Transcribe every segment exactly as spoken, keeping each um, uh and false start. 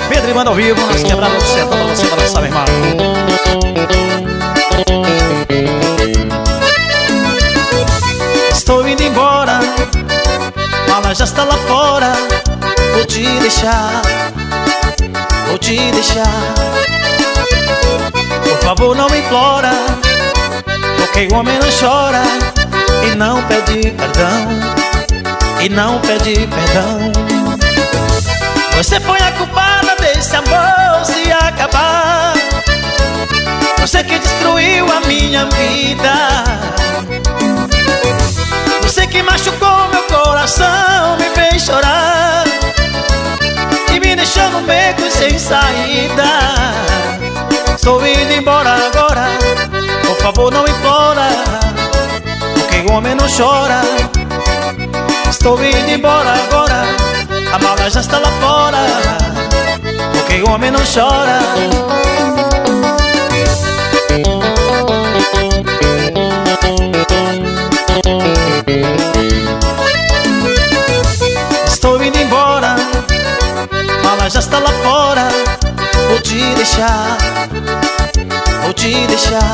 é Pedro e Banda ao vivo, nas quebradas do sertão pra você balançar, meu irmão. Estou indo embora, mala já está lá fora. Vou te deixar, vou te deixar. Por favor, não implora, porque o homem não chora e não pede perdão, e não pede perdão. Você foi a culpada desse amor se acabar. Você que destruiu a minha vida. Você que machucou meu coração, me fez chorar e me deixou no beco sem saída. Estou indo embora agora, por favor não implora, porque o homem não chora. Estou indo embora agora, a mala já está lá fora, porque o homem não chora. Estou indo embora, mala já está lá fora. Vou te deixar, vou te deixar.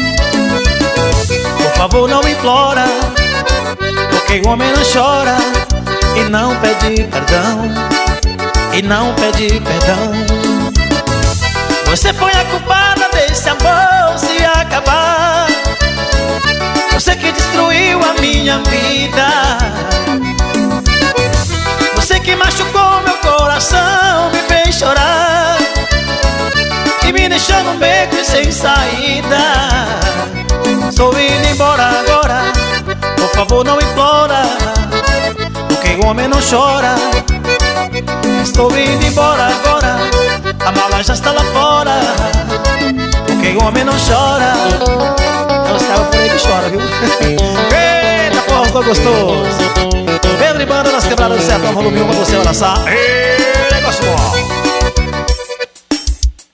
Por favor não implora, porque o homem não chora e não pede perdão, e não pede perdão. Você foi a culpada desse amor se acabar. Você que destruiu a minha vida. Você que machucou meu coração, me fez chorar e me deixou no beco e sem saída. Estou indo embora agora, por favor não implora, porque o homem não chora. Estou indo embora agora, a mala já está lá fora, porque o homem não chora. É os caras por aí que choram, viu? Eita porra, estou gostoso. Pedro e Banda nas quebradas do sertão, volume um pra você abraçar.